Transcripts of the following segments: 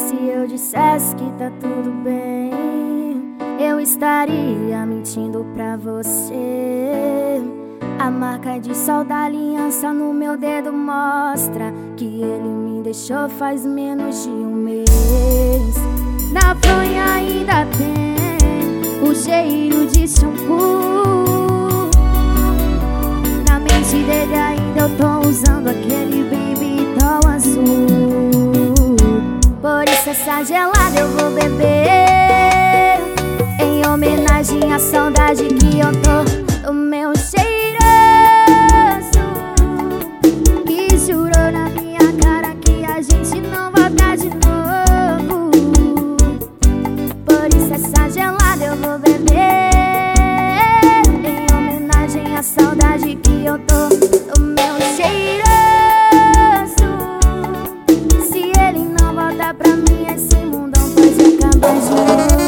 Se eu dissesse que tá tudo bem, eu estaria mentindo pra você. A marca de sol da aliança no meu dedo mostra que ele me deixou faz menos de um mês. Na fronha ainda tem o cheiro de shampoo. Na mente dele ainda eu tô usando aquele baby doll azul. Por isso essa gelada eu vou beber, em homenagem à saudade que eu tô do meu cheiroso, que jurou na minha cara que a gente não volta de novo. Por isso essa gelada eu vou beber, em homenagem à saudade que eu tô do meu cheiroso. Se ele não voltar pra mim, esse mundão pode acabar de novo.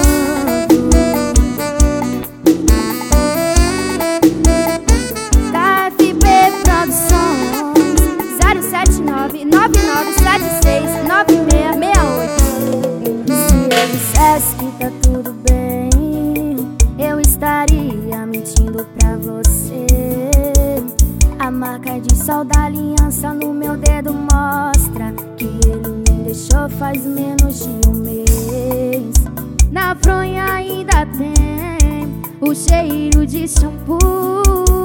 Que tá tudo bem, eu estaria mentindo pra você. A marca de sol da aliança no meu dedo mostra que ele me deixou faz menos de um mês. Na fronha ainda tem o cheiro de shampoo.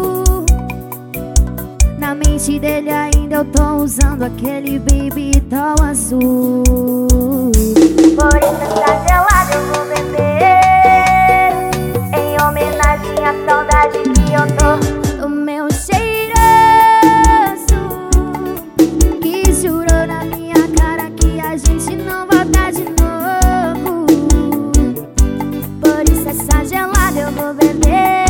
Na mente dele ainda eu tô usando aquele baby doll azul. Por isso essa gelada eu vou beber, em homenagem à saudade que eu tô do meu cheiroso, que jurou na minha cara que a gente não volta de novo. Por isso essa gelada eu vou beber,